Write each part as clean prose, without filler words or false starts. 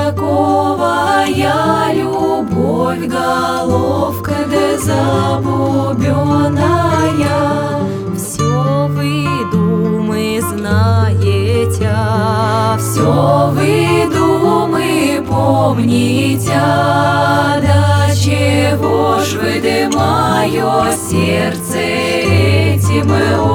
бестолковая любовь, головка да забубенная. Все вы думы знаете, Все вы думы помните, да чего ж выдымаю сердце этим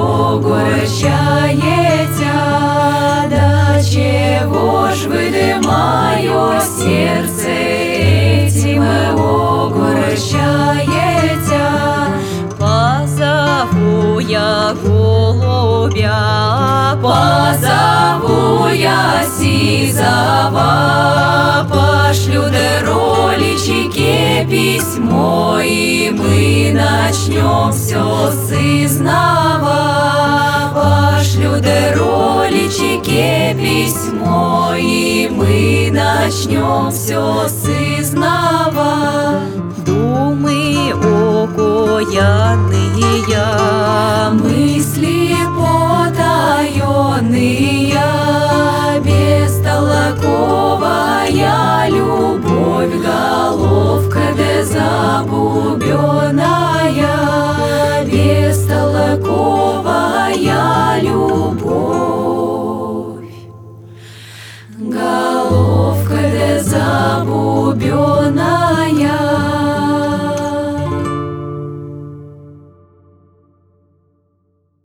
огорчаете, да чего ж выдымаю сердце этим огорчаете. позову я голубя, Позову я сизого, пошлю дроличике письмо, и мы начнем все сызнова. Пошлю дроличике письмо, и мы начнем все сызнова. думы окаянные, Мысли потаенные, бестолковая любовь, головка да забубенная. Бестолковая